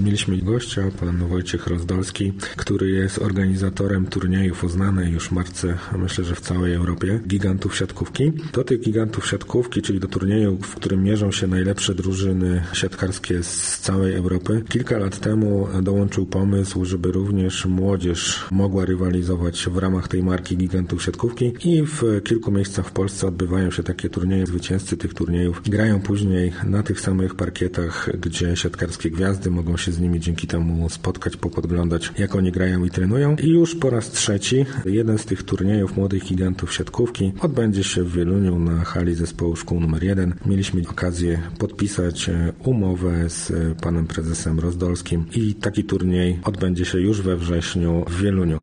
Mieliśmy gościa, pan Wojciech Rozdolski, który jest organizatorem turniejów o znanej już marce, myślę, że w całej Europie, gigantów siatkówki. Do tych gigantów siatkówki, czyli do turniejów, w którym mierzą się najlepsze drużyny siatkarskie z całej Europy, kilka lat temu dołączył pomysł, żeby również młodzież mogła rywalizować w ramach tej marki gigantów siatkówki i w kilku miejscach w Polsce odbywają się takie turnieje. Zwycięzcy tych turniejów grają później na tych samych parkietach, gdzie siatkarskie gwiazdy, mogą się z nimi dzięki temu spotkać, popodglądać, jak oni grają i trenują. I już po raz trzeci jeden z tych turniejów młodych gigantów siatkówki odbędzie się w Wieluniu na hali zespołu szkół nr 1. Mieliśmy okazję podpisać umowę z panem prezesem Rozdolskim i taki turniej odbędzie się już we wrześniu w Wieluniu.